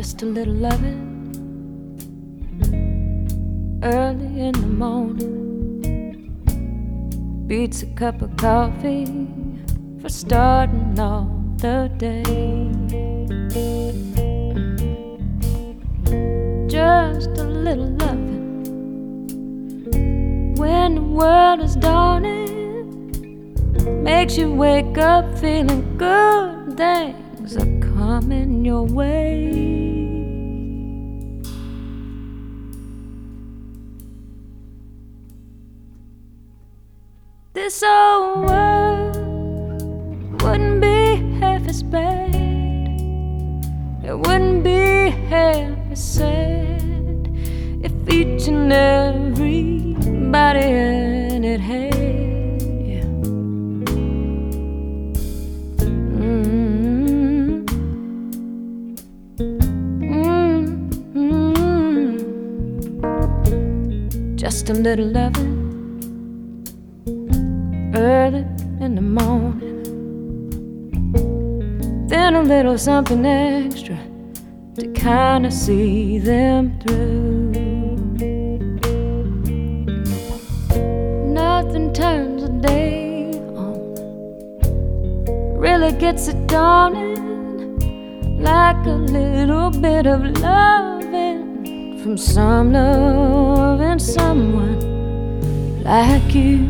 Just a little loving early in the morning beats a cup of coffee for starting off the day. Just a little loving when the world is dawning makes you wake up feeling good. Things are coming your way. This old world wouldn't be half as bad, it wouldn't be half as sad if each and everybody in it had, yeah. Just a little loving early in the morning, then a little something extra to kind of see them through. Nothing turns a day on, really gets it dawning, like a little bit of loving from some loving someone like you.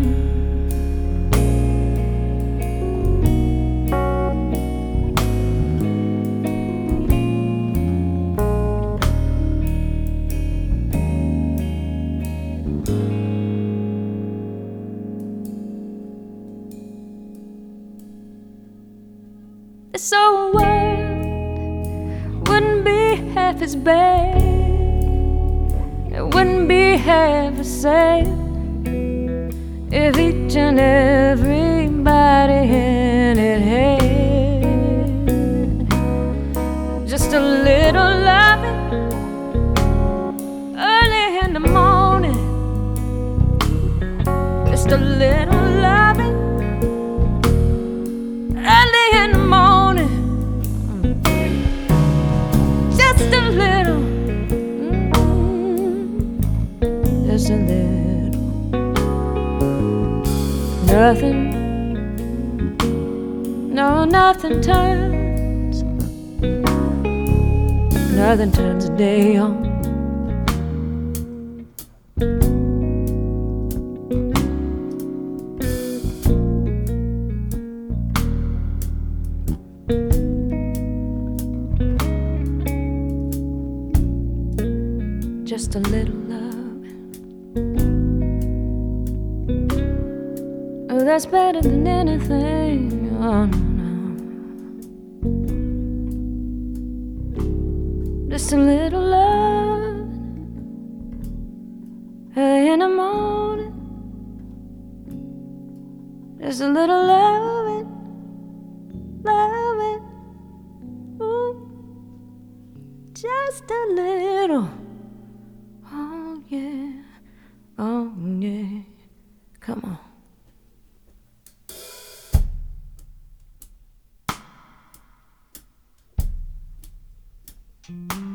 This old world wouldn't be half as bad, it wouldn't be half as sad if each and everybody in it had just a little loving early in the morning, just a little loving early in the morning, just a little, just a little. Nothing, no, nothing turns a day on. Just a little love, oh, that's better than anything. Oh no, just a little love early in the morning, just a little loving, loving, ooh, just a little. Oh yeah, oh yeah, come on.